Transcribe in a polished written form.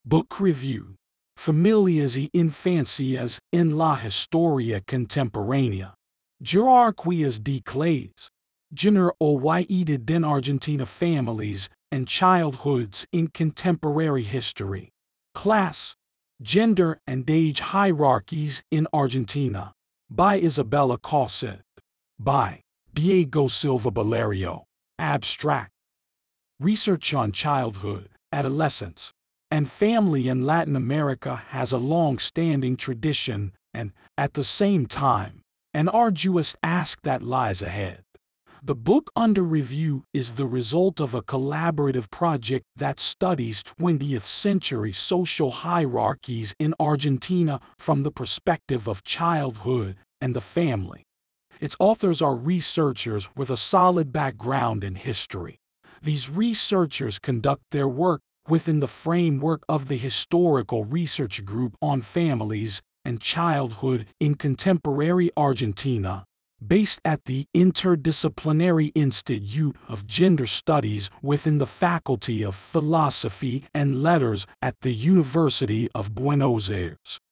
Book Review. Familias y infancias en la historia contemporánea. Jerarquías de clases. Generalidad en Argentina. Families and childhoods in contemporary history. Class, gender and age hierarchies in Argentina. By Isabella Cosset. By Diego Silva Valerio. Abstract. Research on childhood, adolescence, and family in Latin America has a long-standing tradition and, at the same time, an arduous task that lies ahead. The book under review is the result of a collaborative project that studies 20th-century social hierarchies in Argentina from the perspective of childhood and the family. Its authors are researchers with a solid background in history. These researchers conduct their work within the framework of the Historical Research Group on Families and Childhood in Contemporary Argentina, based at the Interdisciplinary Institute of Gender Studies within the Faculty of Philosophy and Letters at the University of Buenos Aires.